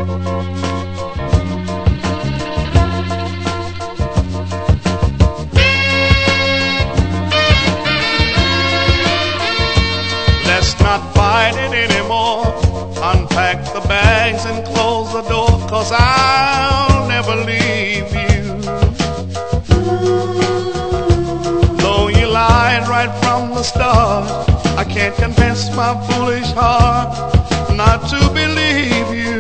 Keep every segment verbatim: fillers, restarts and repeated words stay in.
Let's not fight it anymore. Unpack the bags and close the door, 'cause I'll never leave you. Though you lied right from the start, I can't convince my foolish heart not to believe you.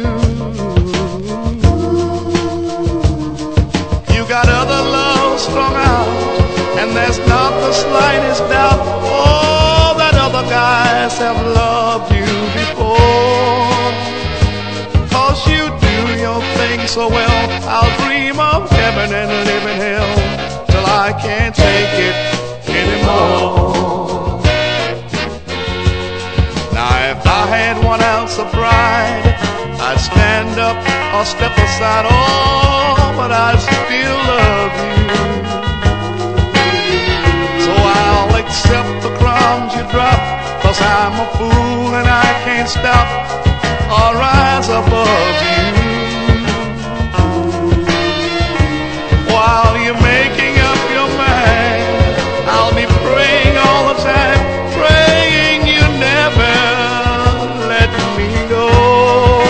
You got other love strung out, and there's not the slightest doubt. All that other guys have loved you before. 'Cause you do your thing so well, I'll dream of heaven and live in hell till I can't take it anymore. Now if I had one ounce of pride, I'd stand up or step aside. Oh, but I still love you. So I'll accept the crumbs you drop, 'cause I'm a fool and I can't stop or rise above you.